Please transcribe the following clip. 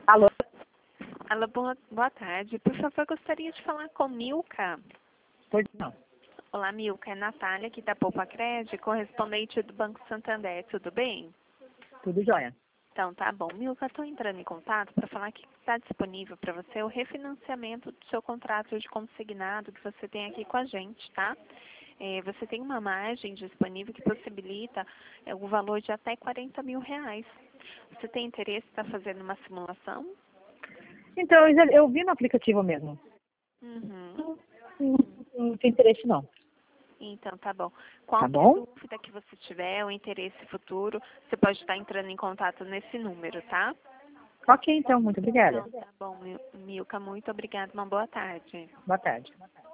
Alô? Alô, boa tarde. Por favor, gostaria de falar com Milka. Pois não. Olá, Milka. É Natália, aqui da Poupa Crédito, correspondente do Banco Santander. Tudo bem? Tudo jóia. Então, tá bom. Milka, estou entrando em contato para falar que está disponível para você o refinanciamento do seu contrato de consignado que você tem aqui com a gente, tá? Você tem uma margem disponível que possibilita o valor de até R$ 40.000. Você tem interesse em estar fazendo uma simulação? Então, eu vi no aplicativo mesmo. Uhum. Não tem interesse, não. Então, tá bom. Tá Qualquer bom? dúvida que você tiver, ou interesse futuro, você pode estar entrando em contato nesse número, tá? Ok, então. Muito obrigada. Então, tá bom, Milka. Muito obrigada. Uma boa tarde. Boa tarde.